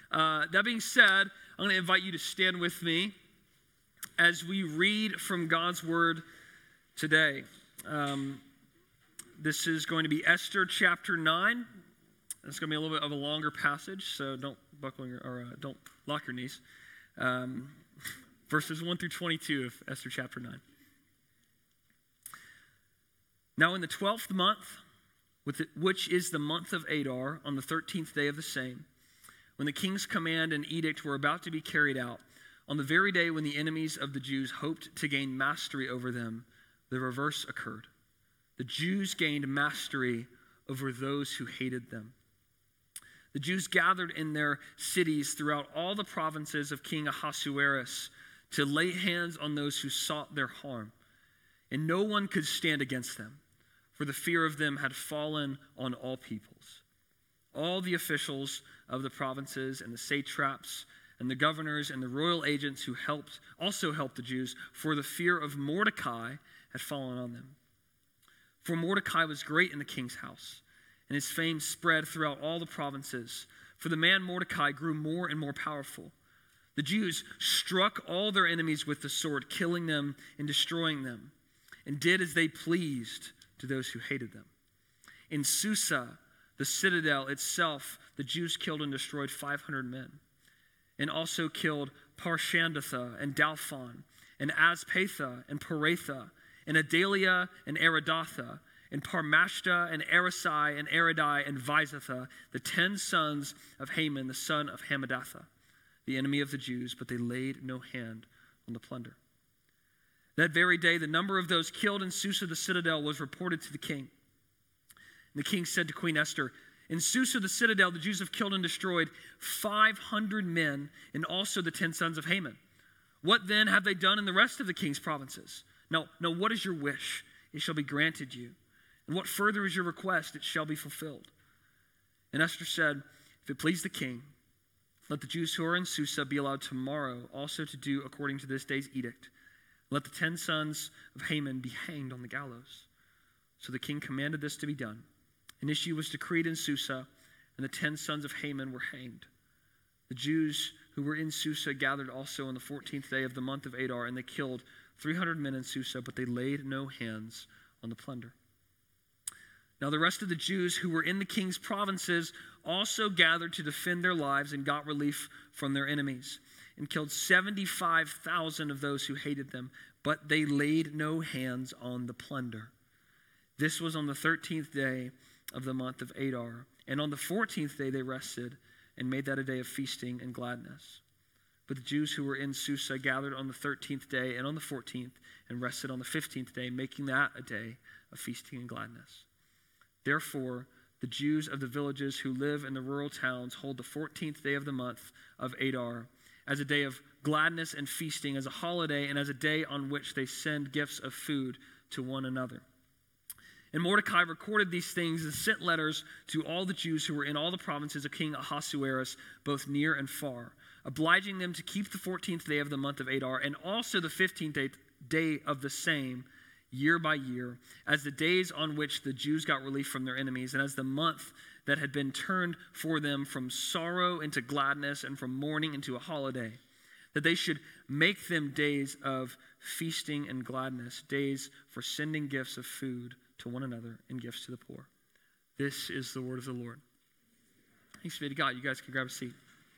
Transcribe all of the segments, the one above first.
That being said, I'm going to invite you to stand with me as we read from God's Word today. This is going to be Esther chapter 9. It's going to be a little bit of a longer passage, so don't don't lock your knees. Verses 1 through 22 of Esther chapter 9. Now in the 12th month, which is the month of Adar, on the 13th day of the same, when the king's command and edict were about to be carried out, on the very day when the enemies of the Jews hoped to gain mastery over them, the reverse occurred. The Jews gained mastery over those who hated them. The Jews gathered in their cities throughout all the provinces of King Ahasuerus to lay hands on those who sought their harm, and no one could stand against them, for the fear of them had fallen on all peoples. All the officials of the provinces and the satraps and the governors and the royal agents who also helped the Jews, for the fear of Mordecai had fallen on them. For Mordecai was great in the king's house, and his fame spread throughout all the provinces. For the man Mordecai grew more and more powerful. The Jews struck all their enemies with the sword, killing them and destroying them, and did as they pleased to those who hated them. In Susa, the citadel itself, the Jews killed and destroyed 500 men, and also killed Parshandatha and Dalphon, and Aspatha and Paratha, and Adalia and Aridatha, and Parmashta and Arisai and Aridai and Vizatha, the 10 sons of Haman, the son of Hammedatha, the enemy of the Jews, but they laid no hand on the plunder. That very day, the number of those killed in Susa the citadel was reported to the king. And the king said to Queen Esther, in Susa the citadel, the Jews have killed and destroyed 500 men, and also the 10 sons of Haman. What then have they done in the rest of the king's provinces? Now, what is your wish? It shall be granted you. And what further is your request? It shall be fulfilled. And Esther said, if it please the king, let the Jews who are in Susa be allowed tomorrow also to do according to this day's edict. Let the 10 sons of Haman be hanged on the gallows. So the king commanded this to be done. An issue was decreed in Susa, and the 10 sons of Haman were hanged. The Jews who were in Susa gathered also on the 14th day of the month of Adar, and they killed 300 men in Susa, but they laid no hands on the plunder. Now the rest of the Jews who were in the king's provinces also gathered to defend their lives and got relief from their enemies, and killed 75,000 of those who hated them, but they laid no hands on the plunder. This was on the 13th day of the month of Adar, and on the 14th day they rested and made that a day of feasting and gladness. But the Jews who were in Susa gathered on the 13th day and on the 14th and rested on the 15th day, making that a day of feasting and gladness. Therefore, the Jews of the villages who live in the rural towns hold the 14th day of the month of Adar as a day of gladness and feasting, as a holiday, and as a day on which they send gifts of food to one another. And Mordecai recorded these things and sent letters to all the Jews who were in all the provinces of King Ahasuerus, both near and far, obliging them to keep the 14th day of the month of Adar and also the 15th day of the same, year by year, as the days on which the Jews got relief from their enemies, and as the month that had been turned for them from sorrow into gladness and from mourning into a holiday, that they should make them days of feasting and gladness, days for sending gifts of food to one another and gifts to the poor. This is the word of the Lord. Thanks be to God. You guys can grab a seat.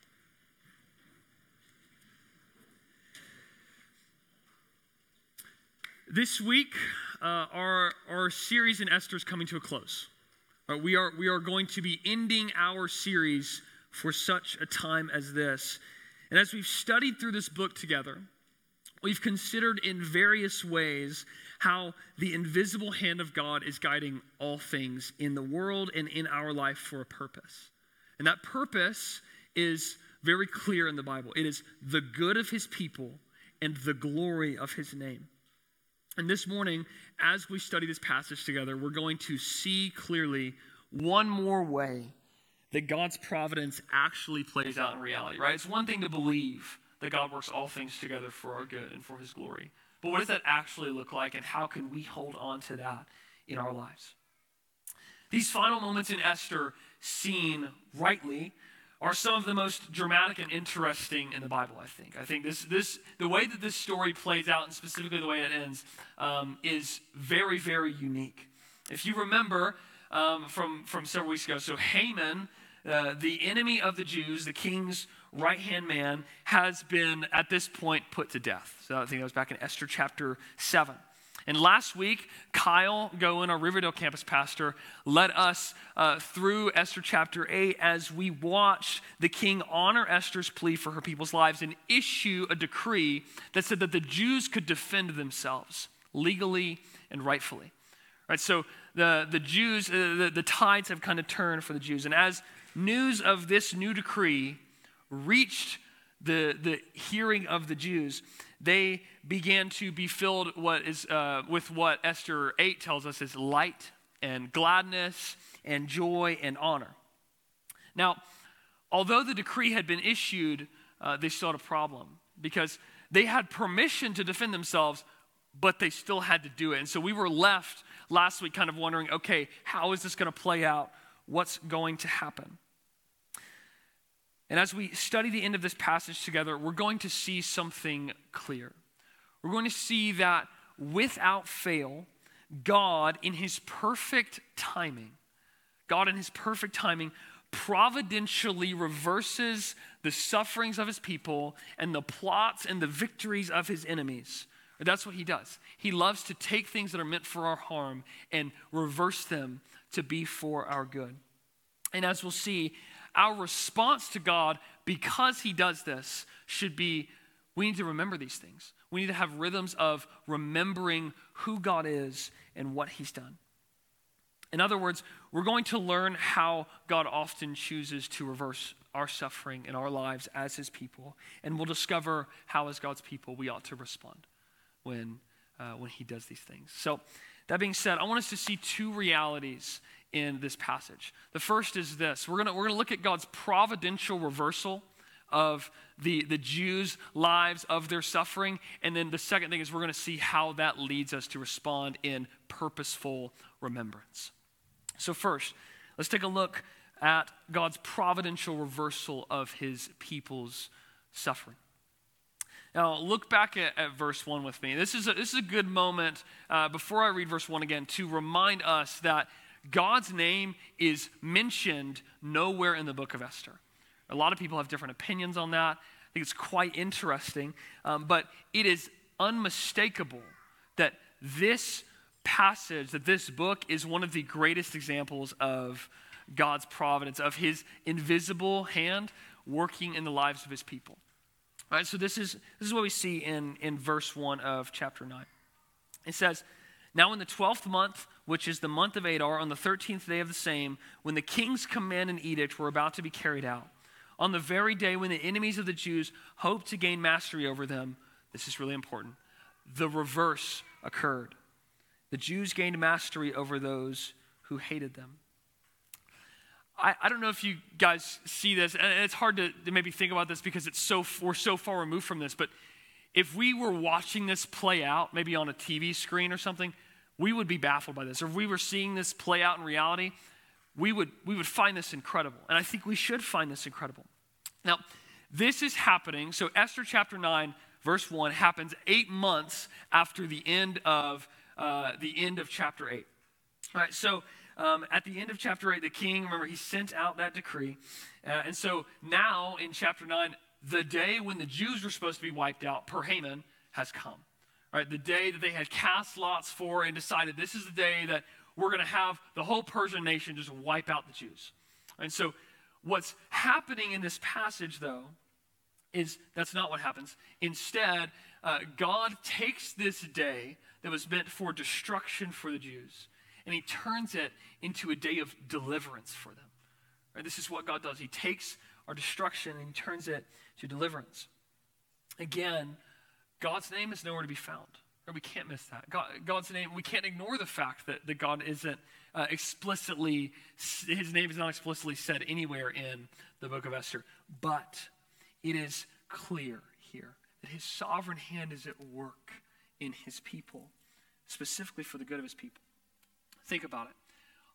This week, our series in Esther is coming to a close. We are going to be ending our series for such a time as this. And as we've studied through this book together, we've considered in various ways how the invisible hand of God is guiding all things in the world and in our life for a purpose. And that purpose is very clear in the Bible. It is the good of his people and the glory of his name. And this morning, as we study this passage together, we're going to see clearly one more way that God's providence actually plays out in reality, right? It's one thing to believe that God works all things together for our good and for his glory. But what does that actually look like, and how can we hold on to that in our lives? These final moments in Esther, seen rightly, are some of the most dramatic and interesting in the Bible, I think. I think the way that this story plays out, and specifically the way it ends, is very, very unique. If you remember from several weeks ago, so Haman, the enemy of the Jews, the king's right-hand man, has been at this point put to death. So I think that was back in Esther chapter 7. And last week, Kyle Goen, our Riverdale campus pastor, led us through Esther chapter 8 as we watched the king honor Esther's plea for her people's lives and issue a decree that said that the Jews could defend themselves legally and rightfully. Right, so the Jews, the tides have kind of turned for the Jews. And as news of this new decree reached the hearing of the Jews, they began to be filled with what Esther 8 tells us is light and gladness and joy and honor. Now, although the decree had been issued, they still had a problem because they had permission to defend themselves, but they still had to do it. And so we were left last week kind of wondering, okay, how is this going to play out? What's going to happen? And as we study the end of this passage together, we're going to see something clear. We're going to see that without fail, God in his perfect timing, providentially reverses the sufferings of his people and the plots and the victories of his enemies. That's what he does. He loves to take things that are meant for our harm and reverse them to be for our good. And as we'll see, our response to God, because he does this, should be, we need to remember these things. We need to have rhythms of remembering who God is and what he's done. In other words, we're going to learn how God often chooses to reverse our suffering in our lives as his people. And we'll discover how, as God's people, we ought to respond when he does these things. So that being said, I want us to see two realities in this passage. The first is this. We're gonna look at God's providential reversal of the Jews' lives, of their suffering. And then the second thing is we're going to see how that leads us to respond in purposeful remembrance. So first, let's take a look at God's providential reversal of his people's suffering. Now, look back at verse 1 with me. This is a good moment before I read verse 1 again to remind us that God's name is mentioned nowhere in the book of Esther. A lot of people have different opinions on that. I think it's quite interesting, but it is unmistakable that this passage, that this book is one of the greatest examples of God's providence, of his invisible hand working in the lives of his people. All right, so this is what we see in verse 1 of chapter 9. It says, "Now in the 12th month, which is the month of Adar, on the 13th day of the same, when the king's command and edict were about to be carried out, on the very day when the enemies of the Jews hoped to gain mastery over them," this is really important, "the reverse occurred. The Jews gained mastery over those who hated them." I don't know if you guys see this, and it's hard to maybe think about this because we're so far removed from this, but if we were watching this play out, maybe on a TV screen or something, we would be baffled by this. Or if we were seeing this play out in reality, we would find this incredible. And I think we should find this incredible. Now, this is happening, so Esther chapter 9, verse 1 happens 8 months after the end of chapter 8. All right, so at the end of chapter 8, the king, remember, he sent out that decree. And so now in chapter 9, the day when the Jews were supposed to be wiped out per Haman has come. Right, the day that they had cast lots for and decided this is the day that we're going to have the whole Persian nation just wipe out the Jews. And so what's happening in this passage, though, is that's not what happens. Instead, God takes this day that was meant for destruction for the Jews, and he turns it into a day of deliverance for them. Right, this is what God does. He takes our destruction and he turns it to deliverance. Again, God's name is nowhere to be found. Or we can't miss that. God's name, we can't ignore the fact that God isn't explicitly, his name is not explicitly said anywhere in the book of Esther. But it is clear here that his sovereign hand is at work in his people, specifically for the good of his people. Think about it.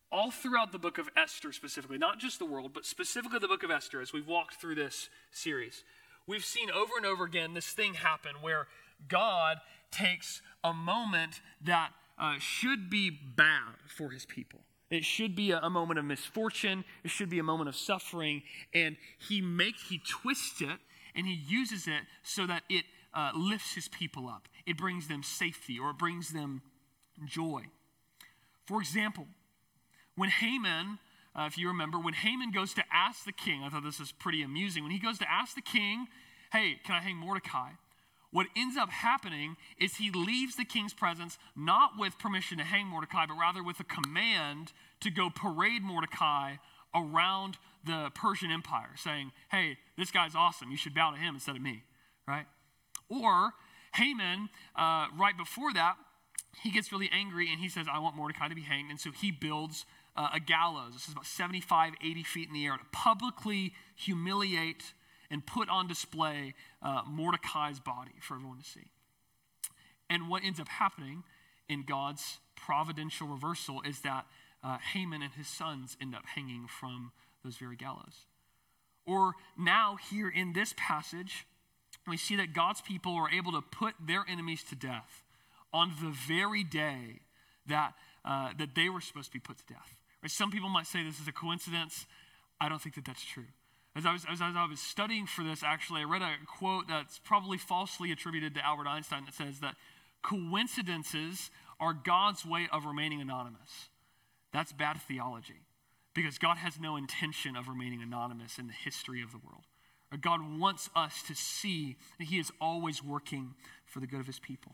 all throughout the book of Esther specifically, not just the world, but specifically the book of Esther, as we've walked through this series, we've seen over and over again this thing happen where God takes a moment that should be bad for his people. It should be a moment of misfortune. It should be a moment of suffering. And he twists it and he uses it so that it lifts his people up. It brings them safety, or it brings them joy. For example, when Haman, if you remember, when Haman goes to ask the king, I thought this was pretty amusing. When he goes to ask the king, hey, can I hang Mordecai? What ends up happening is he leaves the king's presence not with permission to hang Mordecai, but rather with a command to go parade Mordecai around the Persian Empire, saying, hey, this guy's awesome. You should bow to him instead of me, right? Or Haman, right before that, he gets really angry and he says, I want Mordecai to be hanged. And so he builds a gallows. This is about 75, 80 feet in the air to publicly humiliate and put on display Mordecai's body for everyone to see. And what ends up happening in God's providential reversal is that Haman and his sons end up hanging from those very gallows. Or now here in this passage, we see that God's people are able to put their enemies to death on the very day that they were supposed to be put to death. Right? Some people might say this is a coincidence. I don't think that that's true. As I was studying for this, actually, I read a quote that's probably falsely attributed to Albert Einstein that says that coincidences are God's way of remaining anonymous. That's bad theology, because God has no intention of remaining anonymous in the history of the world. God wants us to see that he is always working for the good of his people.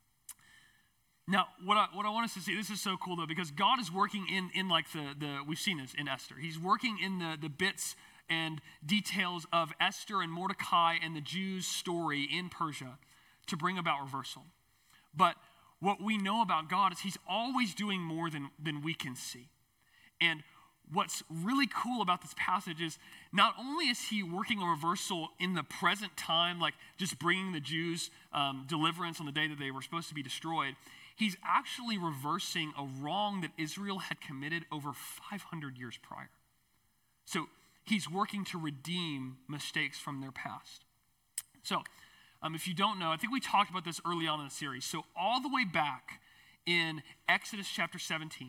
Now, what I want us to see, this is so cool though, because God is working in like we've seen this in Esther. He's working in the bits and details of Esther and Mordecai and the Jews' story in Persia to bring about reversal. But what we know about God is he's always doing more than we can see. And what's really cool about this passage is not only is he working a reversal in the present time, like just bringing the Jews deliverance on the day that they were supposed to be destroyed, he's actually reversing a wrong that Israel had committed over 500 years prior. So he's working to redeem mistakes from their past. So if you don't know, I think we talked about this early on in the series. So all the way back in Exodus chapter 17,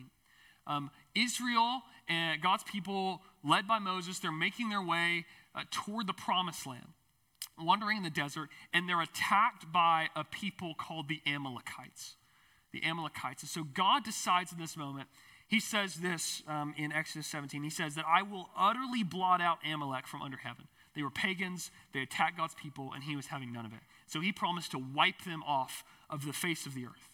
Israel and God's people, led by Moses, they're making their way toward the promised land, wandering in the desert, and they're attacked by a people called the Amalekites. The Amalekites. And so God decides in this moment, he says this in Exodus 17, he says that I will utterly blot out Amalek from under heaven. They were pagans, they attacked God's people, and he was having none of it. So he promised to wipe them off of the face of the earth.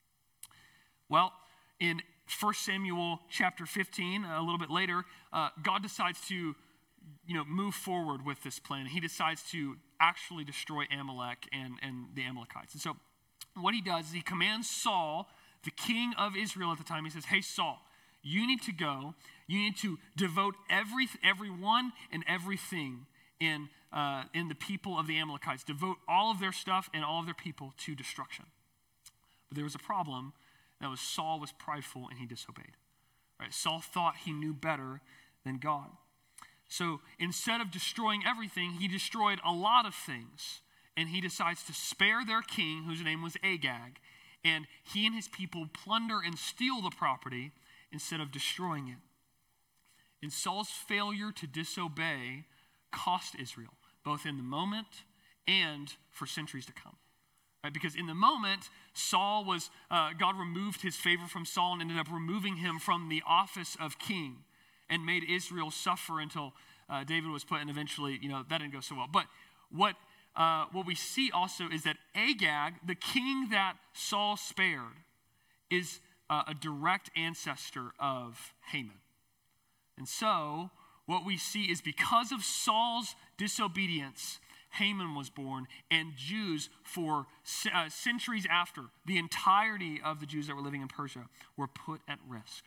Well, in 1 Samuel chapter 15, a little bit later, God decides to move forward with this plan. He decides to actually destroy Amalek and the Amalekites. And so what he does is he commands Saul, the king of Israel at the time, he says, hey, Saul, you need to go. You need to devote everyone and everything in the people of the Amalekites. Devote all of their stuff and all of their people to destruction. But there was a problem. That was Saul was prideful and he disobeyed. Right? Saul thought he knew better than God. So instead of destroying everything, he destroyed a lot of things. And he decides to spare their king, whose name was Agag. And he and his people plunder and steal the property instead of destroying it. And Saul's failure to disobey cost Israel, both in the moment and for centuries to come. Right? Because in the moment, Saul was, God removed his favor from Saul and ended up removing him from the office of king and made Israel suffer until David was put, and eventually, that didn't go so well. But what we see also is that Agag, the king that Saul spared, is a direct ancestor of Haman. And so what we see is because of Saul's disobedience, Haman was born, and Jews for centuries after, the entirety of the Jews that were living in Persia were put at risk.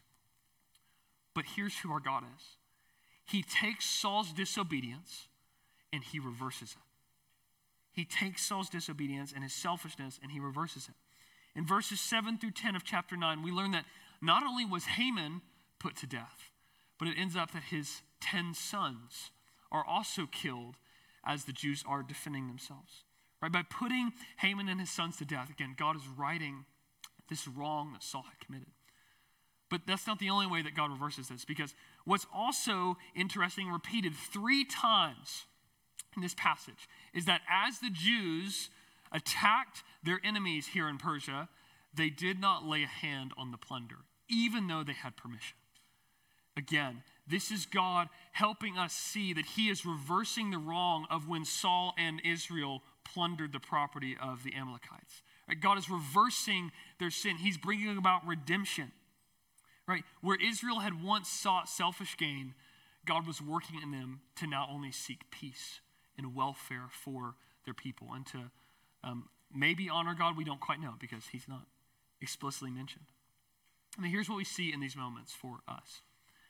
But here's who our God is. He takes Saul's disobedience and he reverses it. He takes Saul's disobedience and his selfishness and he reverses it. In verses 7 through 10 of chapter 9, we learn that not only was Haman put to death. But it ends up that his 10 sons are also killed as the Jews are defending themselves. Right? By putting Haman and his sons to death, again, God is righting this wrong that Saul had committed. But that's not the only way that God reverses this, because what's also interesting, repeated 3 times in this passage, is that as the Jews attacked their enemies here in Persia, they did not lay a hand on the plunder, even though they had permission. Again, this is God helping us see that he is reversing the wrong of when Saul and Israel plundered the property of the Amalekites. Right? God is reversing their sin. He's bringing about redemption. Right? Where Israel had once sought selfish gain, God was working in them to now only seek peace and welfare for their people and to maybe honor God. We don't quite know because he's not explicitly mentioned. I mean, here's what we see in these moments for us.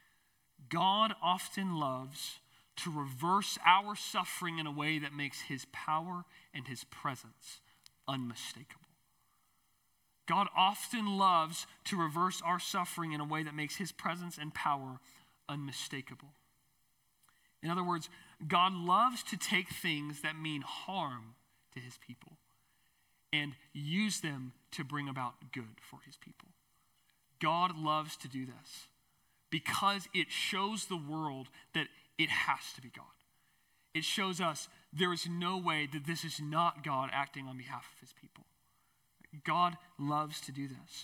God often loves to reverse our suffering in a way that makes his power and his presence unmistakable. God often loves to reverse our suffering in a way that makes his presence and power unmistakable. In other words, God loves to take things that mean harm to his people and use them to bring about good for his people. God loves to do this because it shows the world that it has to be God. It shows us there is no way that this is not God acting on behalf of his people. God loves to do this.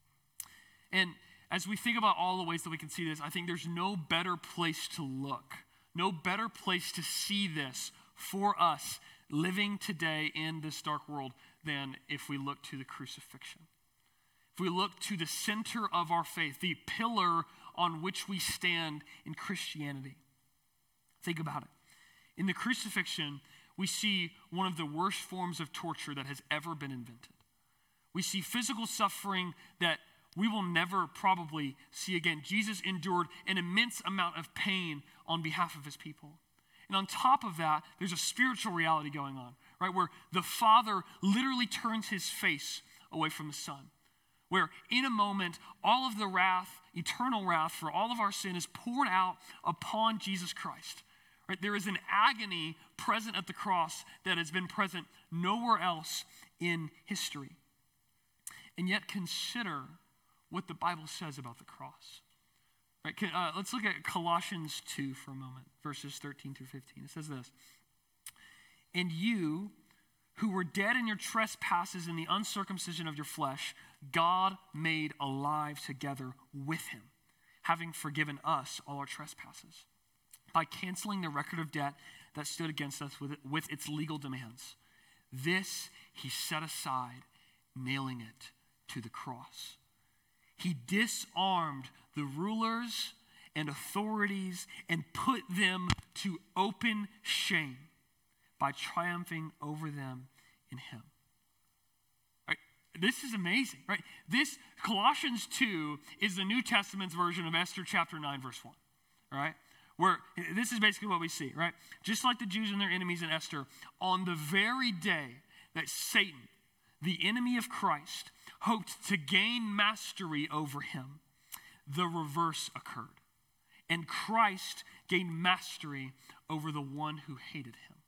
And as we think about all the ways that we can see this, I think there's no better place to look, no better place to see this for us living today in this dark world than if we look to the crucifixion. If we look to the center of our faith, the pillar on which we stand in Christianity. Think about it. In the crucifixion, we see one of the worst forms of torture that has ever been invented. We see physical suffering that we will never probably see again. Jesus endured an immense amount of pain on behalf of his people. And on top of that, there's a spiritual reality going on, right? Where the Father literally turns his face away from the Son. Where in a moment, all of the wrath, eternal wrath for all of our sin is poured out upon Jesus Christ. Right? There is an agony present at the cross that has been present nowhere else in history. And yet consider what the Bible says about the cross. Right? Let's look at Colossians 2 for a moment, verses 13 through 15. It says this, "And you, who were dead in your trespasses and the uncircumcision of your flesh, God made alive together with him, having forgiven us all our trespasses, by canceling the record of debt that stood against us with its legal demands. This he set aside, nailing it to the cross. He disarmed the rulers and authorities and put them to open shame by triumphing over them in him." Right? This is amazing, right? This Colossians 2 is the New Testament's version of Esther chapter 9, verse 1, right? Where this is basically what we see, right? Just like the Jews and their enemies in Esther, on the very day that Satan, the enemy of Christ, hoped to gain mastery over him, the reverse occurred. And Christ gained mastery over the one who hated him.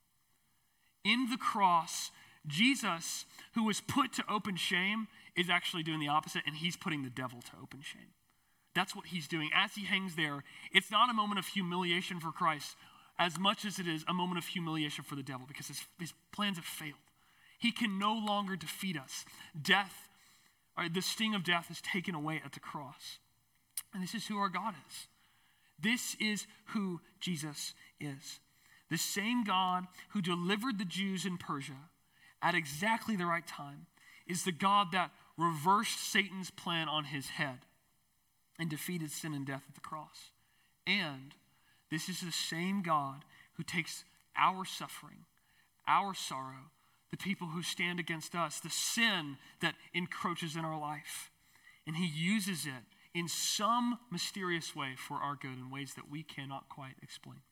In the cross, Jesus, who was put to open shame, is actually doing the opposite, and he's putting the devil to open shame. That's what he's doing. As he hangs there, it's not a moment of humiliation for Christ as much as it is a moment of humiliation for the devil, because his plans have failed. He can no longer defeat us. Death, or the sting of death, is taken away at the cross. And this is who our God is. This is who Jesus is. The same God who delivered the Jews in Persia at exactly the right time is the God that reversed Satan's plan on his head and defeated sin and death at the cross. And this is the same God who takes our suffering, our sorrow, the people who stand against us, the sin that encroaches in our life, and he uses it in some mysterious way for our good in ways that we cannot quite explain.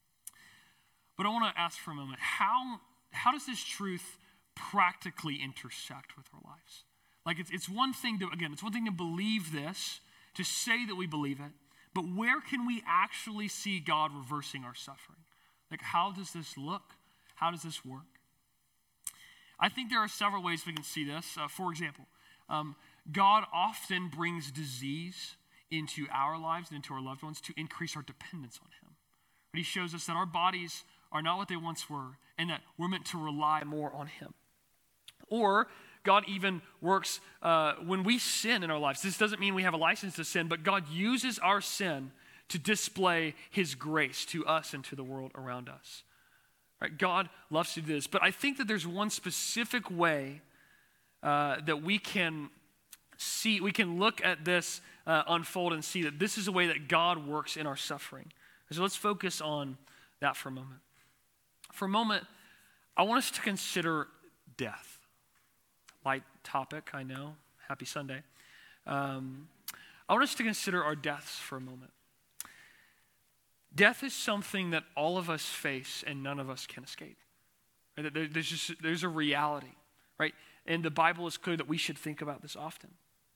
But I want to ask for a moment, how does this truth practically intersect with our lives? Like it's one thing to, again, it's one thing to believe this, to say that we believe it, But where can we actually see God reversing our suffering? Like, how does this look? How does this work? I think there are several ways we can see this. For example, God often brings disease into our lives and into our loved ones to increase our dependence on him. But he shows us that our bodies are not what they once were and that we're meant to rely more on him. Or God even works when we sin in our lives. This doesn't mean we have a license to sin, but God uses our sin to display his grace to us and to the world around us. Right? God loves to do this. But I think that there's one specific way that we can see, we can look at this unfold and see that this is a way that God works in our suffering. So let's focus on that for a moment. For a moment, I want us to consider death. Light topic, I know. Happy Sunday. I want us to consider our deaths for a moment. Death is something that all of us face and none of us can escape. Right? There's a reality, right? And the Bible is clear that we should think about this often.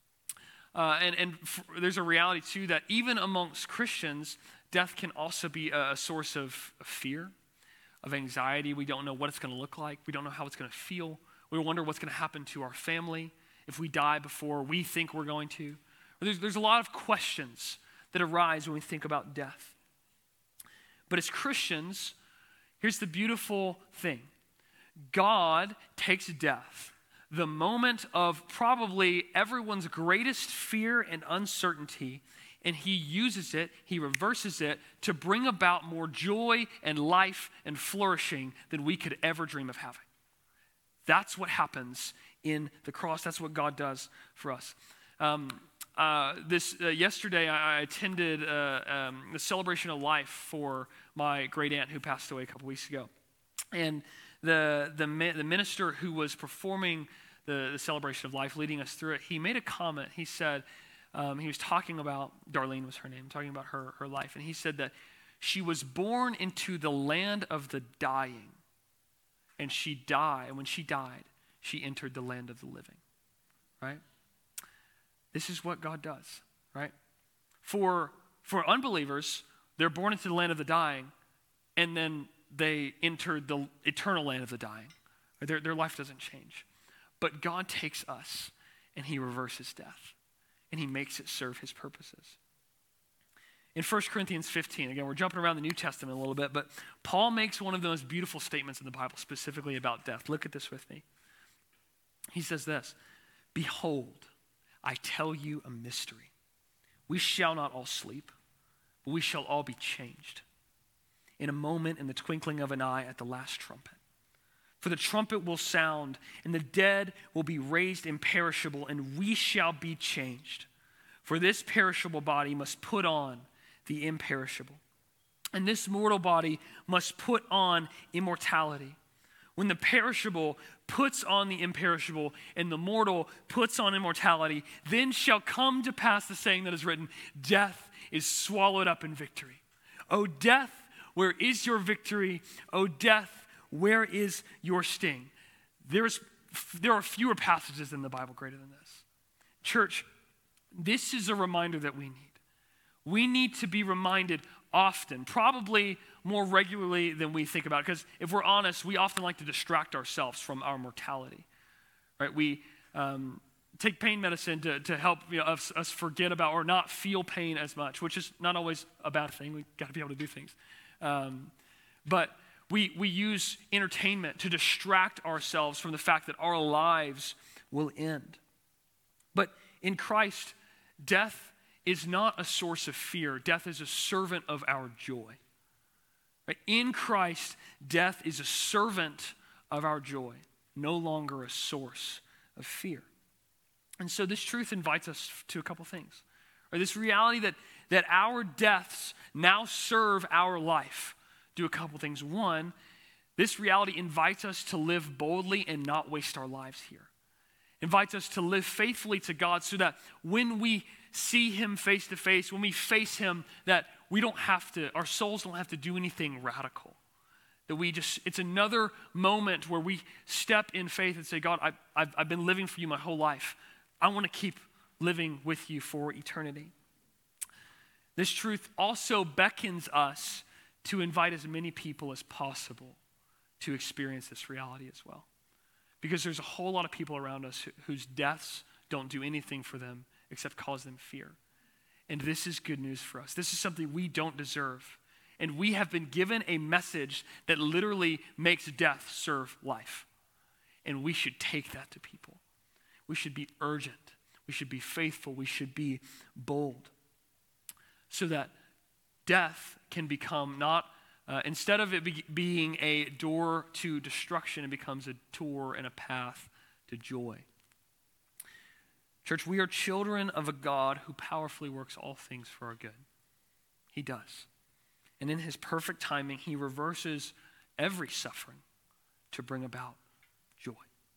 There's a reality too that even amongst Christians, death can also be a source of fear, of anxiety. We don't know what it's going to look like. We don't know how it's going to feel. We wonder what's going to happen to our family if we die before we think we're going to. There's a lot of questions that arise when we think about death. But as Christians, here's the beautiful thing. God takes death, the moment of probably everyone's greatest fear and uncertainty, and he uses it, he reverses it to bring about more joy and life and flourishing than we could ever dream of having. That's what happens in the cross. That's what God does for us. Yesterday, I attended the celebration of life for my great aunt who passed away a couple weeks ago. And the minister who was performing the celebration of life, leading us through it, he made a comment. He said, he was talking about, Darlene was her name, talking about her life. And he said that she was born into the land of the dying. And she died. And when she died, she entered the land of the living. Right? This is what God does. Right? For unbelievers, they're born into the land of the dying, and then they entered the eternal land of the dying. Their life doesn't change. But God takes us, and he reverses death, and he makes it serve his purposes. In 1 Corinthians 15, again, we're jumping around the New Testament a little bit, but Paul makes one of those beautiful statements in the Bible specifically about death. Look at this with me. He says this, "Behold, I tell you a mystery. We shall not all sleep, but we shall all be changed. In a moment, in the twinkling of an eye, at the last trumpet. For the trumpet will sound, and the dead will be raised imperishable, and we shall be changed. For this perishable body must put on the imperishable, and this mortal body must put on immortality. When the perishable puts on the imperishable, and the mortal puts on immortality, then shall come to pass the saying that is written, death is swallowed up in victory. O death, where is your victory? O death, where is your sting?" There are fewer passages in the Bible greater than this. Church, this is a reminder that we need. We need to be reminded often, probably more regularly than we think about it. Because if we're honest, we often like to distract ourselves from our mortality. Right? We take pain medicine to help us forget about or not feel pain as much, which is not always a bad thing. We've got to be able to do things. But we use entertainment to distract ourselves from the fact that our lives will end. But in Christ, death is not a source of fear. Death is a servant of our joy. Right? In Christ, death is a servant of our joy, no longer a source of fear. And so this truth invites us to a couple things. Or this reality that our deaths now serve our life. Do a couple things. One, this reality invites us to live boldly and not waste our lives here. Invites us to live faithfully to God so that when we see him face to face, when we face him, that our souls don't have to do anything radical. That it's another moment where we step in faith and say, God, I've been living for you my whole life. I want to keep living with you for eternity. This truth also beckons us to invite as many people as possible to experience this reality as well. Because there's a whole lot of people around us whose deaths don't do anything for them except cause them fear. And this is good news for us. This is something we don't deserve. And we have been given a message that literally makes death serve life. And we should take that to people. We should be urgent. We should be faithful. We should be bold. So that death can become not, instead of it being a door to destruction, it becomes a door and a path to joy. Church, we are children of a God who powerfully works all things for our good. He does. And in his perfect timing, he reverses every suffering to bring about joy.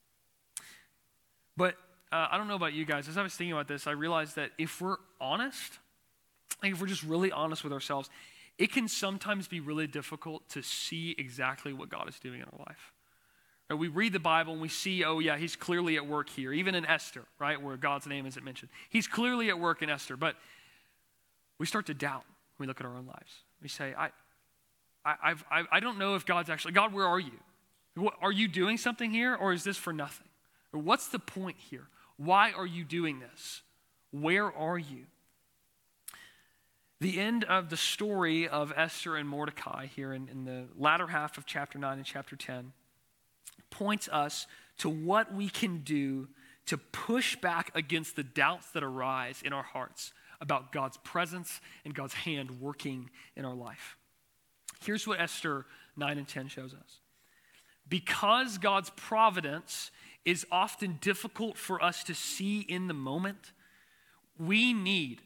But I don't know about you guys. As I was thinking about this, I realized that if we're honest, if we're just really honest with ourselves, it can sometimes be really difficult to see exactly what God is doing in our life. Right? We read the Bible and we see, oh yeah, he's clearly at work here. Even in Esther, right, where God's name isn't mentioned. He's clearly at work in Esther, but we start to doubt when we look at our own lives. We say, I don't know if God's actually, God, where are you? Are you doing something here, or is this for nothing? Or what's the point here? Why are you doing this? Where are you? The end of the story of Esther and Mordecai here in the latter half of chapter 9 and chapter 10 points us to what we can do to push back against the doubts that arise in our hearts about God's presence and God's hand working in our life. Here's what Esther 9 and 10 shows us. Because God's providence is often difficult for us to see in the moment, we need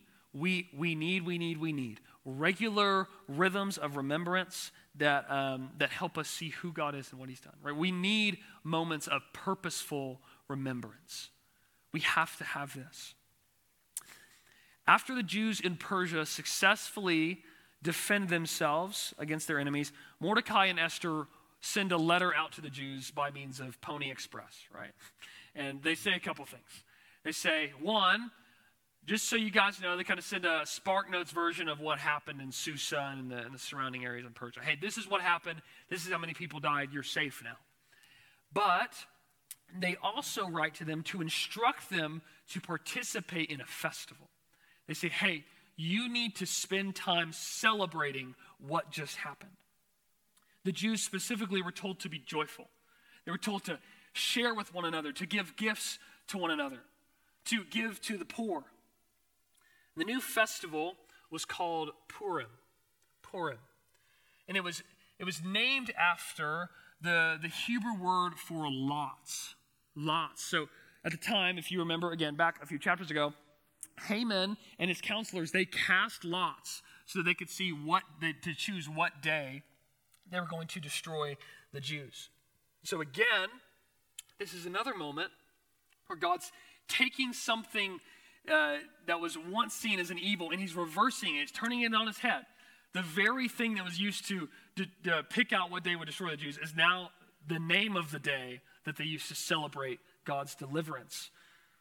regular rhythms of remembrance that help us see who God is and what he's done. Right? We need moments of purposeful remembrance. We have to have this. After the Jews in Persia successfully defend themselves against their enemies, Mordecai and Esther send a letter out to the Jews by means of Pony Express, right? And they say a couple things. They say, one, just so you guys know, they kind of send a Spark Notes version of what happened in Susa and in the surrounding areas in Persia. Hey, this is what happened. This is how many people died. You're safe now. But they also write to them to instruct them to participate in a festival. They say, hey, you need to spend time celebrating what just happened. The Jews specifically were told to be joyful. They were told to share with one another, to give gifts to one another, to give to the poor. The new festival was called Purim. And it was named after the Hebrew word for lots. Lots. So at the time, if you remember, again, back a few chapters ago, Haman and his counselors, they cast lots so that they could see to choose what day they were going to destroy the Jews. So again, this is another moment where God's taking something that was once seen as an evil, and he's reversing it. He's turning it on its head. The very thing that was used to pick out what day would destroy the Jews is now the name of the day that they used to celebrate God's deliverance.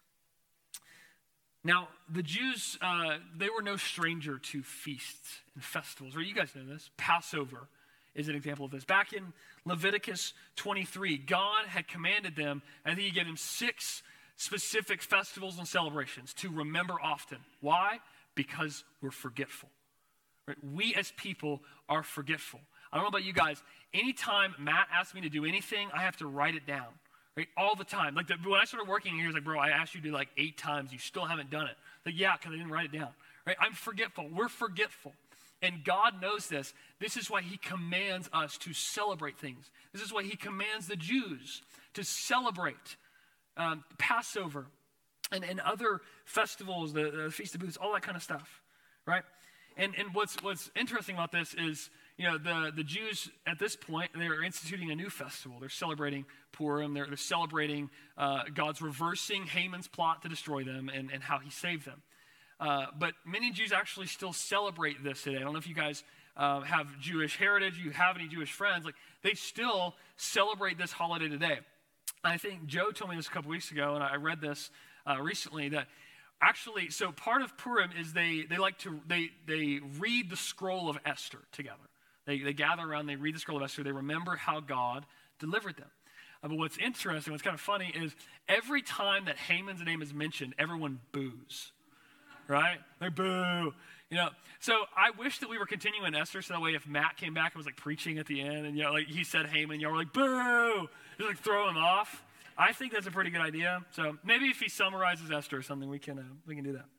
Now, the Jews, they were no stranger to feasts and festivals. Right? You guys know this. Passover is an example of this. Back in Leviticus 23, God had commanded them, I think he gave them 6 specific festivals and celebrations to remember often. Why? Because we're forgetful. Right? We as people are forgetful. I don't know about you guys. Anytime Matt asks me to do anything, I have to write it down. Right? All the time. Like when I started working here, he was like, bro, I asked you to do like 8 times. You still haven't done it. Like, yeah, because I didn't write it down. Right? I'm forgetful. We're forgetful. And God knows this. This is why he commands us to celebrate things. This is why he commands the Jews to celebrate Passover and other festivals, the Feast of Booths, all that kind of stuff, right? And what's interesting about this is, you know, the Jews at this point, they're instituting a new festival. They're celebrating Purim. They're celebrating God's reversing Haman's plot to destroy them and how he saved them. But many Jews actually still celebrate this today. I don't know if you guys have Jewish heritage, you have any Jewish friends. Like, they still celebrate this holiday today. I think Joe told me this a couple weeks ago, and I read this recently, that Actually, so part of Purim is they read the scroll of Esther together. They gather around, they read the scroll of Esther, they remember how God delivered them. But what's interesting, what's kind of funny is every time that Haman's name is mentioned, everyone boos, right? They boo. So I wish that we were continuing Esther, so that way if Matt came back and was like preaching at the end, and like he said Haman, y'all were like boo, just like throw him off. I think that's a pretty good idea. So maybe if he summarizes Esther or something, we can do that.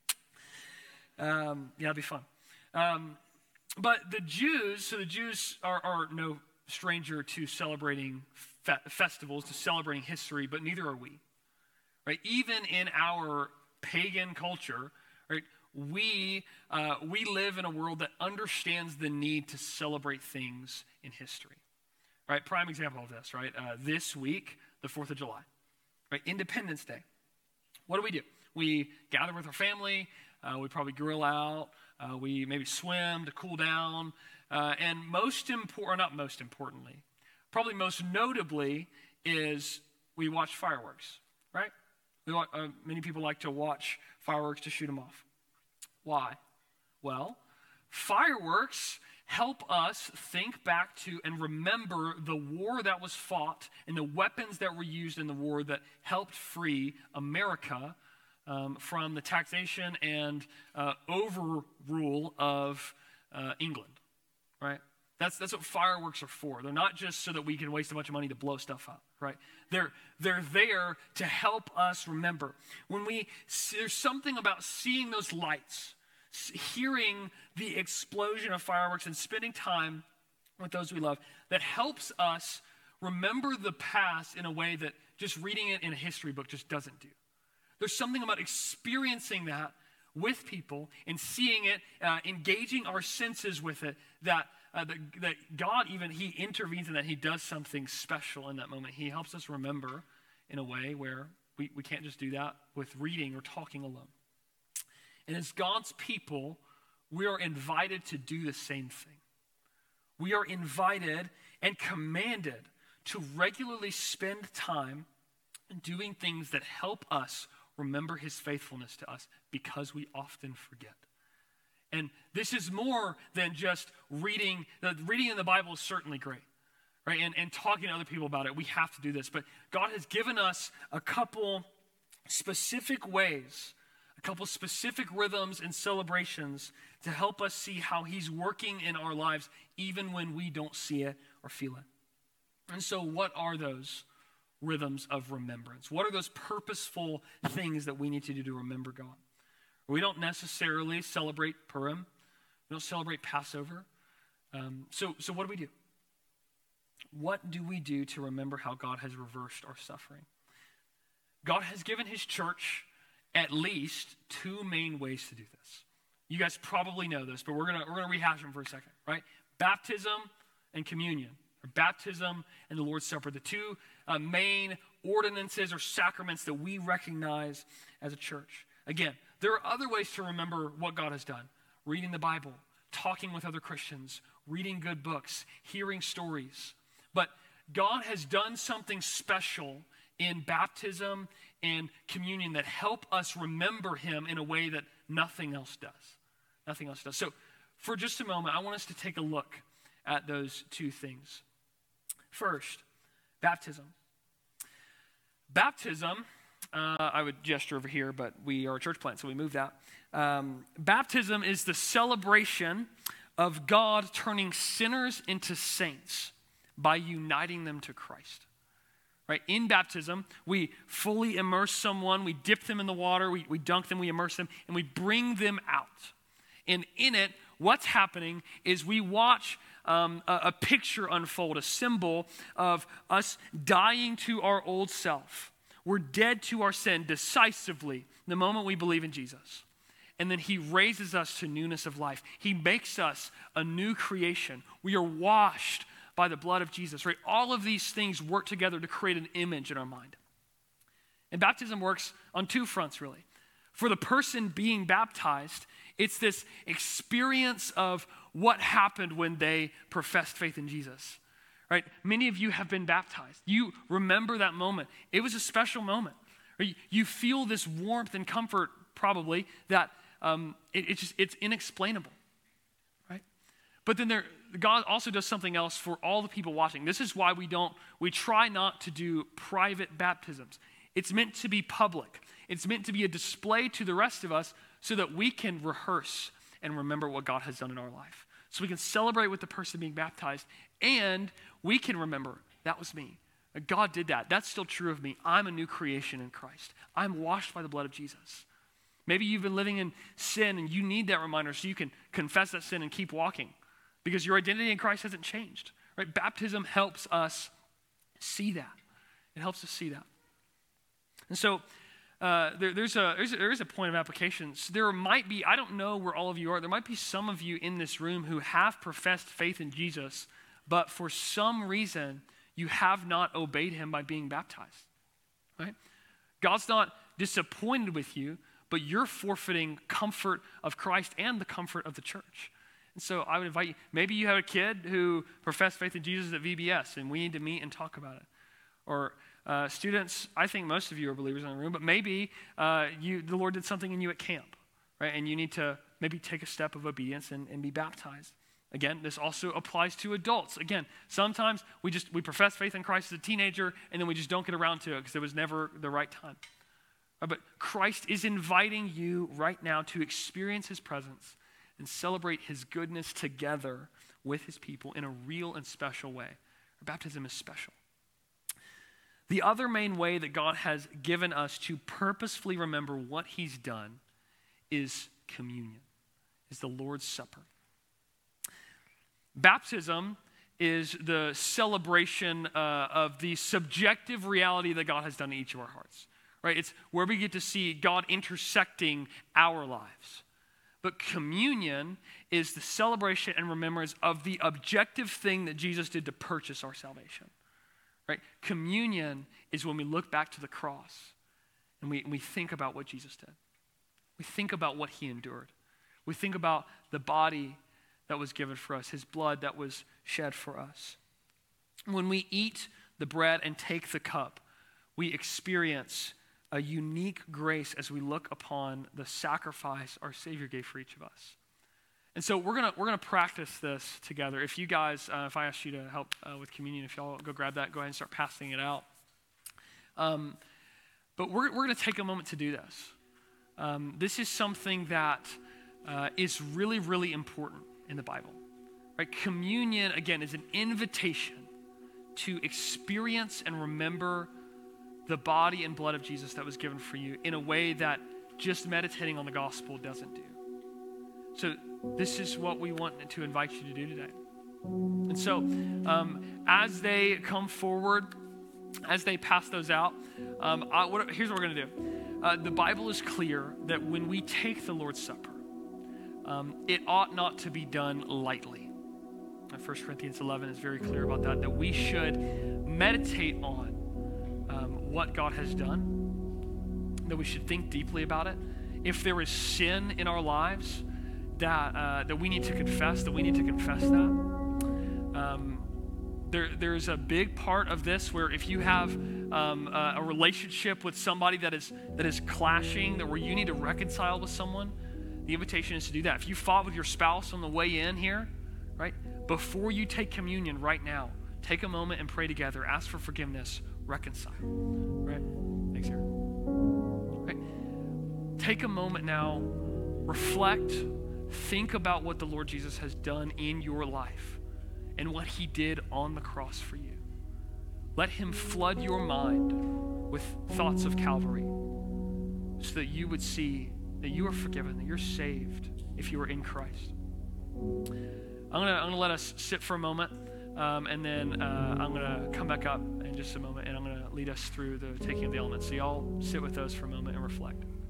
It'd be fun. But the Jews are no stranger to celebrating festivals, to celebrating history, but neither are we. Right? Even in our pagan culture, right? We live in a world that understands the need to celebrate things in history. Right? Prime example of this, right? This week, the 4th of July, right? Independence Day. What do? We gather with our family. We probably grill out. We maybe swim to cool down. And not most importantly, probably most notably is we watch fireworks, right? Many people like to watch fireworks to shoot them off. Why? Well, fireworks help us think back to and remember the war that was fought and the weapons that were used in the war that helped free America from the taxation and overrule of England, right? That's what fireworks are for. They're not just so that we can waste a bunch of money to blow stuff up, right? They're there to help us remember. There's something about seeing those lights, hearing the explosion of fireworks and spending time with those we love that helps us remember the past in a way that just reading it in a history book just doesn't do. There's something about experiencing that with people and seeing it, engaging our senses with it, that God even, he intervenes in that. He does something special in that moment. He helps us remember in a way where we can't just do that with reading or talking alone. And as God's people, we are invited to do the same thing. We are invited and commanded to regularly spend time doing things that help us remember his faithfulness to us, because we often forget. And this is more than just reading. Reading in the Bible is certainly great, right? And talking to other people about it, we have to do this. But God has given us a couple specific ways, a couple specific rhythms and celebrations to help us see how he's working in our lives, even when we don't see it or feel it. And so what are those rhythms of remembrance? What are those purposeful things that we need to do to remember God? We don't necessarily celebrate Purim. We don't celebrate Passover. So what do? What do we do to remember how God has reversed our suffering? God has given his church at least two main ways to do this. You guys probably know this, but we're gonna rehash them for a second, right? Baptism and communion, or baptism and the Lord's Supper, the two main ordinances or sacraments that we recognize as a church. Again, there are other ways to remember what God has done. Reading the Bible, talking with other Christians, reading good books, hearing stories. But God has done something special in baptism and communion that help us remember him in a way that nothing else does. Nothing else does. So for just a moment, I want us to take a look at those two things. First, baptism. Baptism, I would gesture over here, but we are a church plant, so we moved that. Baptism is the celebration of God turning sinners into saints by uniting them to Christ. Right? In baptism, we fully immerse someone, we dip them in the water, we dunk them, we immerse them, and we bring them out. And in it, what's happening is we watch a picture unfold, a symbol of us dying to our old self. We're dead to our sin decisively the moment we believe in Jesus. And then he raises us to newness of life. He makes us a new creation. We are washed by the blood of Jesus, right? All of these things work together to create an image in our mind. And baptism works on two fronts, really. For the person being baptized, it's this experience of what happened when they professed faith in Jesus, right? Many of you have been baptized. You remember that moment. It was a special moment. You feel this warmth and comfort probably, that it's inexplainable, right? But then God also does something else for all the people watching. This is why we try not to do private baptisms. It's meant to be public. It's meant to be a display to the rest of us so that we can rehearse and remember what God has done in our life. So we can celebrate with the person being baptized, and we can remember, that was me. God did that. That's still true of me. I'm a new creation in Christ. I'm washed by the blood of Jesus. Maybe you've been living in sin and you need that reminder so you can confess that sin and keep walking because your identity in Christ hasn't changed, right? Baptism helps us see that. It helps us see that. And so there is a point of application. So there might be, I don't know where all of you are, there might be some of you in this room who have professed faith in Jesus, but for some reason you have not obeyed him by being baptized, right? God's not disappointed with you, but you're forfeiting comfort of Christ and the comfort of the church. And so I would invite you, maybe you have a kid who professed faith in Jesus at VBS and we need to meet and talk about it. Or students, I think most of you are believers in the room, but maybe the Lord did something in you at camp, right? And you need to maybe take a step of obedience and be baptized. Again, this also applies to adults. Again, sometimes we profess faith in Christ as a teenager and then we just don't get around to it because it was never the right time. But Christ is inviting you right now to experience his presence and celebrate his goodness together with his people in a real and special way. Our baptism is special. The other main way that God has given us to purposefully remember what he's done is communion, is the Lord's Supper. Baptism is the celebration of the subjective reality that God has done in each of our hearts. Right? It's where we get to see God intersecting our lives. But communion is the celebration and remembrance of the objective thing that Jesus did to purchase our salvation. Right? Communion is when we look back to the cross and we think about what Jesus did. We think about what he endured. We think about the body that was given for us, his blood that was shed for us. When we eat the bread and take the cup, we experience a unique grace as we look upon the sacrifice our Savior gave for each of us. And so we're gonna practice this together. If you guys, if I asked you to help with communion, if y'all go grab that, go ahead and start passing it out. But we're gonna take a moment to do this. This is something that is really, really important in the Bible. Right? Communion, again, is an invitation to experience and remember the body and blood of Jesus that was given for you in a way that just meditating on the gospel doesn't do. So this is what we want to invite you to do today. And so as they come forward, as they pass those out, here's what we're going to do. The Bible is clear that when we take the Lord's Supper, it ought not to be done lightly. 1 Corinthians 11 is very clear about that we should meditate on what God has done, that we should think deeply about it. If there is sin in our lives that we need to confess, that we need to confess that. There's a big part of this where if you have a relationship with somebody that is clashing, where you need to reconcile with someone, the invitation is to do that. If you fought with your spouse on the way in here, right, before you take communion right now, take a moment and pray together. Ask for forgiveness. Reconcile. Right? Thanks, Aaron. Right? Take a moment now. Reflect. Think about what the Lord Jesus has done in your life and what he did on the cross for you. Let him flood your mind with thoughts of Calvary so that you would see that you are forgiven, that you're saved if you are in Christ. I'm gonna let us sit for a moment, and then I'm gonna come back up in just a moment, and I'm gonna lead us through the taking of the elements. So y'all sit with those for a moment and reflect.